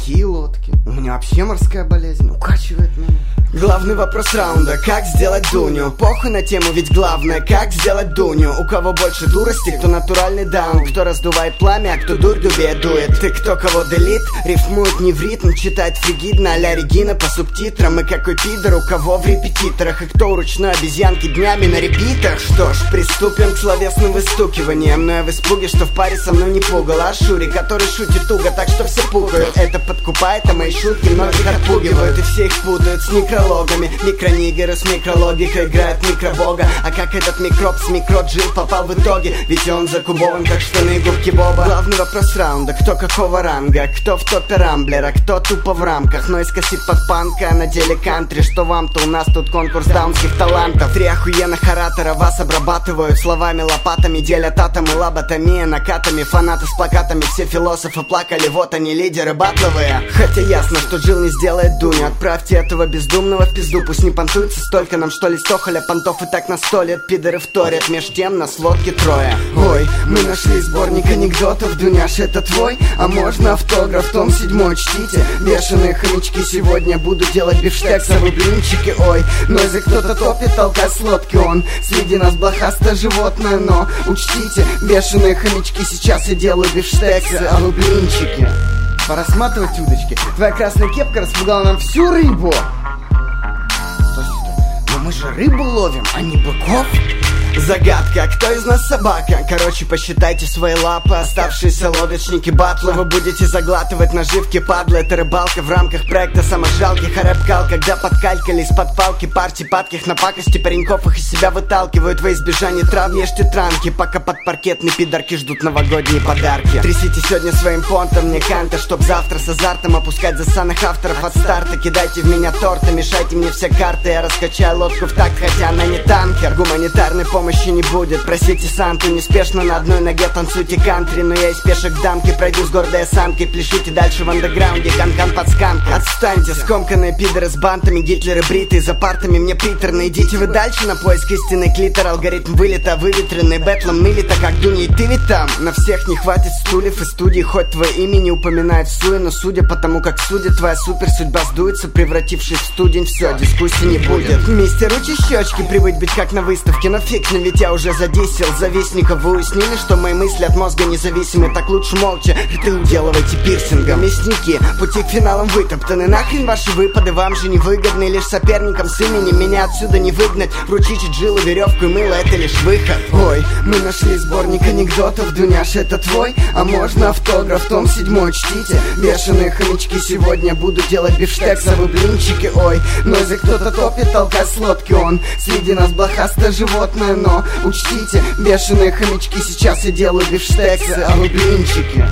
такие лодки. У меня вообще морская болезнь, укачивает меня. Главный вопрос раунда: как сделать Дуню? Похуй на тему, ведь главное, как сделать Дуню. У кого больше дурости, кто натуральный даун, кто раздувает пламя, а кто дурь дубе дует. Ты кто кого делит, рифмует не в ритм, читает фригидно а-ля Регина по субтитрам. И какой пидор у кого в репетиторах, и кто у ручной обезьянки днями на репитах. Что ж, приступим к словесным выстукиваниям. Но я в испуге, что в паре со мной не пугал, а Шури, который шутит туго, так что все пугают. Это подкупает, а мои шутки многих отпугивают, и все их путают с некрологами. Микронигеры с микрологикой играют микробога. А как этот микроб с микроджил попал в итоге? Ведь он закубован, как штаны и губки Боба. Главный вопрос раунда: кто какого ранга? Кто в топе рамблера, кто тупо в рамках, но искосит под панка, а на деле кантри. Что вам-то, у нас тут конкурс даунских талантов. Три охуенных оратора вас обрабатывают словами, лопатами, делят атомы, лоботомия накатами. Фанаты с плакатами, все философы плакали, вот они, лидеры батловые. Хотя ясно, что Джилл не сделает Дуню. Отправьте этого бездумного в пизду, пусть не понтуется столько нам, что ли, стохоля. Понтов и так на столе, пидоры вторят, меж тем нас лодки трое. Ой, мы нашли сборник анекдотов, Дуняш, это твой? А можно автограф, том 7, чтите. Бешеные хомячки, сегодня буду делать бифштексовые блинчики. Ой, нойзы кто-то топит, толкать с лодки он. Среди нас блохастое животное, но учтите, бешеные хомячки, сейчас я делаю бифштексы, а вы блинчики. Пора сматывать удочки. Твоя красная кепка распугала нам всю рыбу. Но мы же рыбу ловим, а не быков. Загадка, кто из нас собака? Короче, посчитайте свои лапы, оставшиеся лодочники батла. Вы будете заглатывать наживки, падла. Это рыбалка в рамках проекта саможалких. А рэп-кал, когда подкалькались под палки партий падких на пакости пареньков, их из себя выталкивают во избежание трав. Ешьте транки, пока под паркетные пидорки ждут новогодние подарки. Трясите сегодня своим понтом мне канта, чтоб завтра с азартом опускать засанных авторов от старта. Кидайте в меня торты, мешайте мне все карты. Я раскачаю лодку в такт, хотя она не танкер. Гуманитарный помощи не будет, просите Санту. Неспешно на одной ноге танцуйте кантри. Но я из пешек дамки пройду с гордой осанкой. Пляшите дальше в андеграунде, канкан под сканк. Отстаньте, скомканные пидоры с бантами, гитлеры бритые за партами мне приторно. Идите вы дальше на поиск истины клитор. Алгоритм вылета выветренный, бэтлом нылито, как Дуня, и ты ведь там. На всех не хватит стульев и студий, хоть твое имя не упоминает в суе. Но судя по тому, как судят, твоя супер судьба сдуется, превратившись в студень. Все, дискуссий не будет. Вместе ручи щечки, привыть быть как на выставке. Но фиг, ведь я уже задесил завистников. Вы уяснили, что мои мысли от мозга независимы? Так лучше молча рты уделывайте пирсингом. Мясники, пути к финалам вытоптаны. Нахрен ваши выпады, вам же невыгодны. Лишь соперникам с именем меня отсюда не выгнать. Вручите Джилу веревку и мыло, это лишь выход. Ой, мы нашли сборник анекдотов, Дуняш, это твой? А можно автограф, том 7, чтите. Бешеные хомячки, сегодня буду делать бифштексовые блинчики. Ой, нойзы кто-то топит, толкать с лодки он. Среди нас блохастое животное, но учтите, бешеные хомячки, сейчас я делаю бифштексы, а вы блинчики.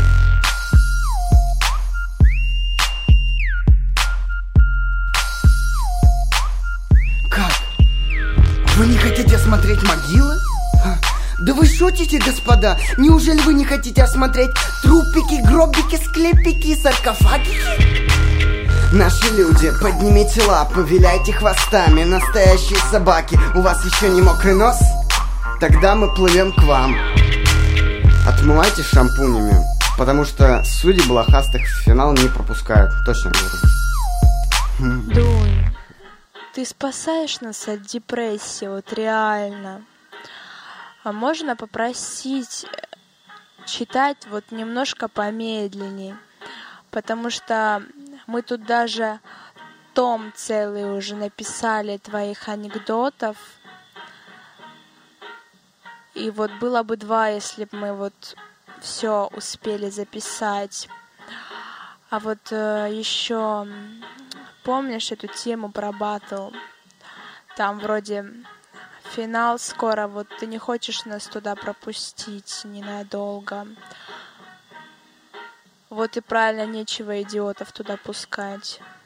Как? Вы не хотите осмотреть могилы? Да вы шутите, господа? Неужели вы не хотите осмотреть трупики, гробики, склепики, саркофагики? Наши люди, поднимите лапы, виляйте хвостами. Настоящие собаки, у вас еще не мокрый нос? Тогда мы плывем к вам. Отмывайте шампунями, потому что судьи блохастых в финал не пропускают. Точно говорю. Дунь, ты спасаешь нас от депрессии, вот реально. А можно попросить читать вот немножко помедленнее? Потому что мы тут даже том целый уже написали твоих анекдотов. И вот было бы 2, если бы мы вот все успели записать. А вот еще помнишь эту тему про баттл? Там вроде финал скоро, вот ты не хочешь нас туда пропустить ненадолго. Вот и правильно, нечего идиотов туда пускать.